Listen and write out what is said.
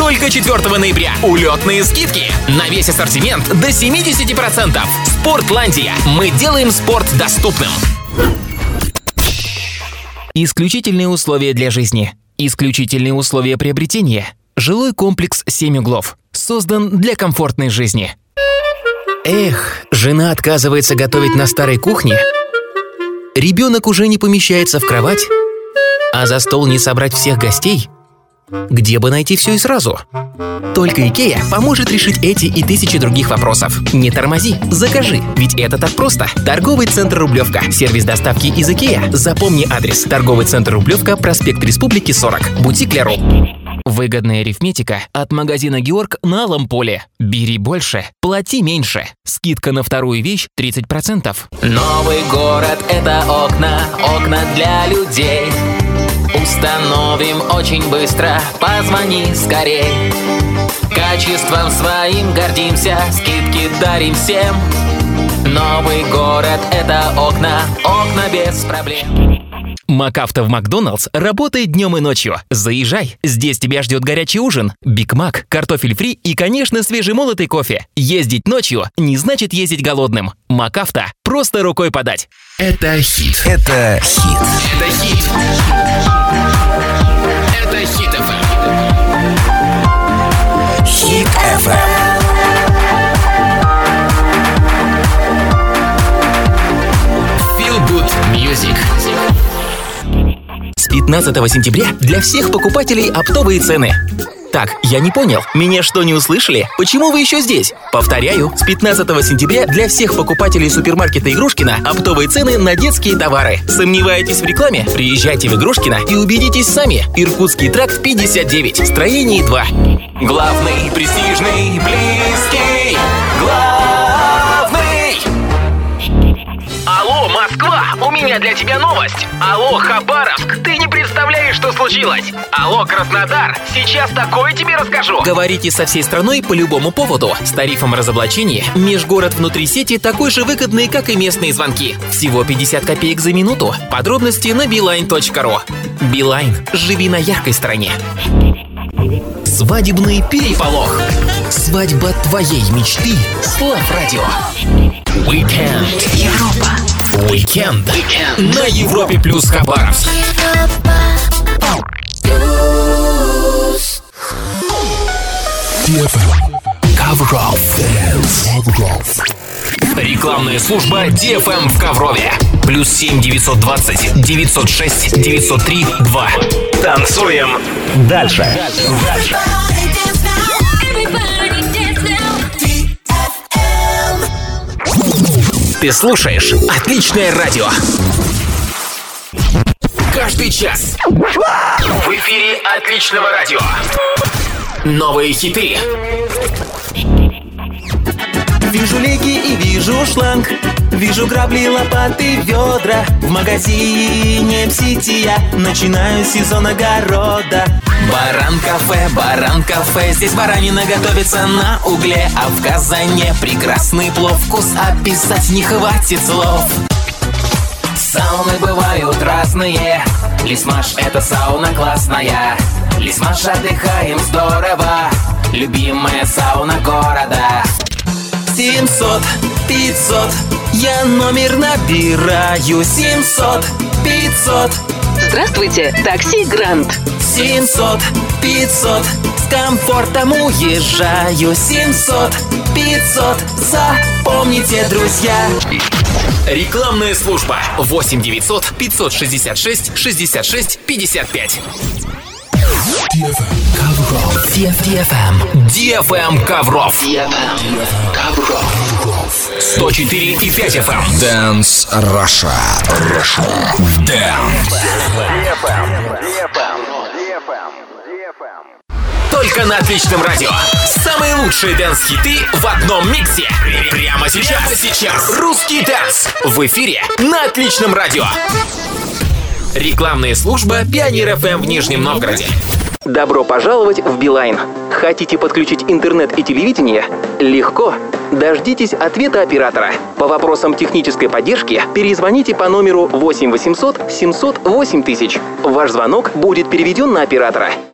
Только 4 ноября. Улетные скидки. На весь ассортимент до 70%. Спортландия. Мы делаем спорт доступным. Исключительные условия для жизни. Исключительные условия приобретения. Жилой комплекс «7 углов». Создан для комфортной жизни. Эх, жена отказывается готовить на старой кухне. Ребенок уже не помещается в кровать. А за стол не собрать всех гостей. Где бы найти все и сразу? Только IKEA поможет решить эти и тысячи других вопросов. Не тормози, закажи, ведь это так просто. Торговый центр «Рублевка». Сервис доставки из IKEA. Запомни адрес. Торговый центр «Рублевка», проспект Республики, 40. Бутик Леру. Выгодная арифметика от магазина «Георг» на Алом поле. Бери больше, плати меньше. Скидка на вторую вещь 30%. Новый город — это окна, окна для людей. Установим очень быстро, позвони скорей. Качеством своим гордимся, скидки дарим всем. Новый город — это окна, окна без проблем. МакАвто в Макдоналдс работает днем и ночью. Заезжай, здесь тебя ждет горячий ужин, Биг Мак, картофель фри и, конечно, свежемолотый кофе. Ездить ночью не значит ездить голодным. МакАвто просто рукой подать. Это хит. Это хит. Это хит. Это Хит FM. Хит FM. Feel Good Music. С 15 сентября для всех покупателей оптовые цены. Так, я не понял, меня что, не услышали? Почему вы еще здесь? Повторяю, с 15 сентября для всех покупателей супермаркета Игрушкина оптовые цены на детские товары. Сомневаетесь в рекламе? Приезжайте в Игрушкино и убедитесь сами. Иркутский тракт 59, строение 2. Главный, престижный, близкий, главный. Алло, Москва, у меня для тебя новость. Алло, Хабаровск, ты не представляешь, что случилось. Алло, Краснодар, сейчас такое тебе расскажу. Говорите со всей страной по любому поводу. С тарифом разоблачения межгород внутри сети такой же выгодный, как и местные звонки. Всего 50 копеек за минуту. Подробности на beeline.ru. Beeline. Живи на яркой стороне. Свадебный переполох. Свадьба твоей мечты. Слав Радио. Weekend. Европа. Weekend. На Европе плюс Хабаровск. Ковров. Рекламная служба DFM в Коврове. +7 920 906 903 2. Танцуем дальше. Ты слушаешь отличное радио. Каждый час в эфире отличного радио. Новые хиты. Вижу лейки и вижу шланг, вижу грабли, лопаты, ведра. В магазине в сети я начинаю сезон огорода. Баран кафе, здесь баранина готовится на угле, а в казане прекрасный плов, вкус описать не хватит слов. Сауны бывают разные, Лисмаш — это сауна классная. Лисмаш, отдыхаем здорово, любимая сауна города. 700, 500, я номер набираю. 700, 500. Здравствуйте, такси Гранд. 700, 500, с комфортом уезжаю. 700, 500, запомните, друзья. Рекламная служба 8 900 566 66 55. DFM Ковров. 104,5 FM. Dance Russia. Dance. Только на отличном радио. Самые лучшие дэнс-хиты в одном миксе. Прямо сейчас. Русский дэнс в эфире на отличном радио. Рекламная служба Пионер ФМ в Нижнем Новгороде. Добро пожаловать в Билайн. Хотите подключить интернет и телевидение? Легко. Дождитесь ответа оператора. По вопросам технической поддержки перезвоните по номеру 8 800 700 8000. Ваш звонок будет переведен на оператора.